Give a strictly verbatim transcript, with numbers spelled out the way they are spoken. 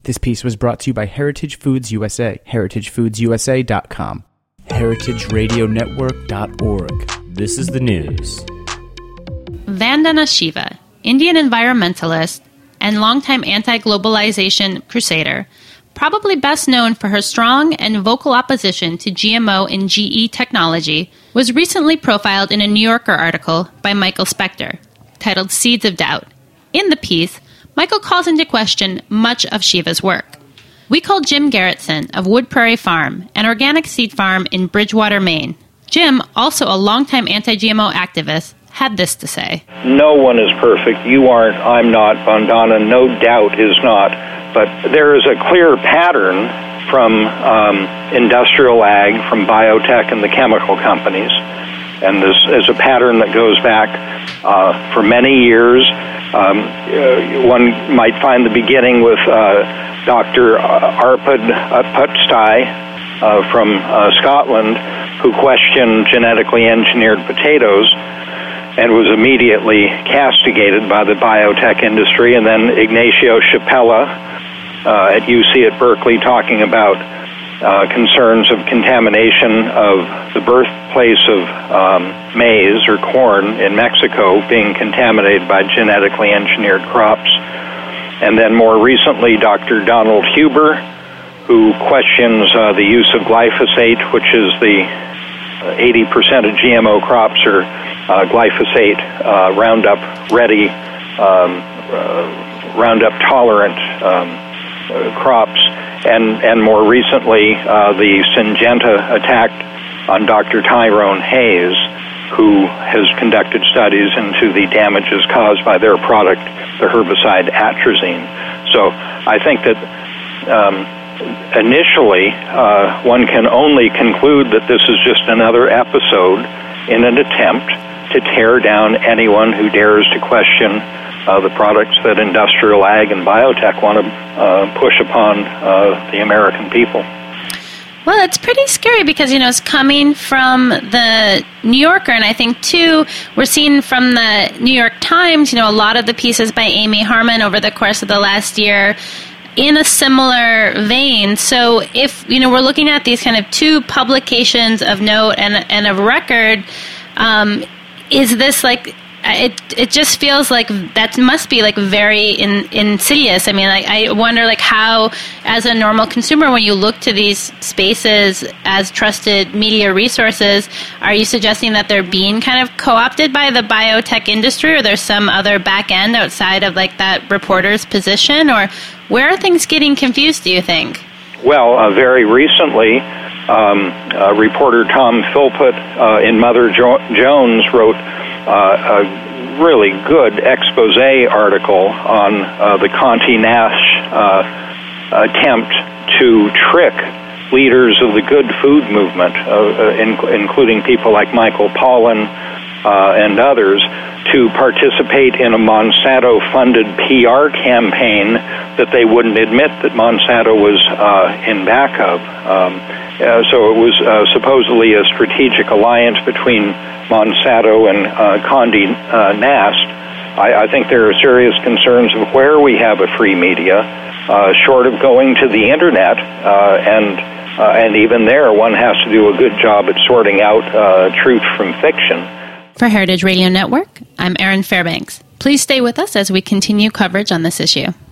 This piece was brought to you by Heritage Foods U S A, heritage foods u s a dot com, heritage radio network dot org. This is the news. Vandana Shiva, Indian environmentalist and longtime anti-globalization crusader, probably best known for her strong and vocal opposition to G M O and G E technology, was recently profiled in a New Yorker article by Michael Spector, titled Seeds of Doubt. In the piece, Michael calls into question much of Shiva's work. We called Jim Garrettson of Wood Prairie Farm, an organic seed farm in Bridgewater, Maine. Jim, also a longtime anti-G M O activist, had this to say. No one is perfect. You aren't. I'm not. Vandana, no doubt, is not. But there is a clear pattern from um, industrial ag, from biotech and the chemical companies. And this is a pattern that goes back uh, for many years. Um, uh, one might find the beginning with uh, Doctor Arpad Putztai uh, from uh, Scotland, who questioned genetically engineered potatoes and was immediately castigated by the biotech industry. And then Ignacio Chapella uh, at U C at Berkeley talking about uh, concerns of contamination of the birthplace of um, maize or corn in Mexico being contaminated by genetically engineered crops. And then more recently, Doctor Donald Huber, who questions uh, the use of glyphosate, which is the eighty percent of G M O crops are uh, glyphosate, uh, Roundup ready, um, uh, Roundup tolerant um, uh, crops, and and more recently uh, the Syngenta attack on Doctor Tyrone Hayes, who has conducted studies into the damages caused by their product, the herbicide atrazine. So I think that um, initially, uh, one can only conclude that this is just another episode in an attempt to tear down anyone who dares to question uh, the products that industrial ag and biotech want to uh, push upon uh, the American people. Well, it's pretty scary because, you know, it's coming from the New Yorker, and I think, too, we're seeing from the New York Times, you know, a lot of the pieces by Amy Harmon over the course of the last year in a similar vein. So if, you know, we're looking at these kind of two publications of note and, and of record, um, is this like, it it just feels like that must be like very in, insidious. I mean, like, I wonder like how, as a normal consumer, when you look to these spaces as trusted media resources, are you suggesting that they're being kind of co-opted by the biotech industry, or there's some other back end outside of like that reporter's position, or where are things getting confused, do you think? Well, uh, very recently, um, uh, reporter Tom Philpott uh, in Mother jo- Jones wrote uh, a really good expose article on uh, the Conti Nash uh, attempt to trick leaders of the good food movement, uh, uh, in- including people like Michael Pollan uh, and others, to participate in a Monsanto-funded P R campaign that they wouldn't admit that Monsanto was uh, in back of. Um, uh, so it was uh, supposedly a strategic alliance between Monsanto and uh, Condé uh, Nast. I, I think there are serious concerns of where we have a free media, uh, short of going to the Internet, uh, and uh, and even there, one has to do a good job at sorting out uh, truth from fiction. For Heritage Radio Network, I'm Erin Fairbanks. Please stay with us as we continue coverage on this issue.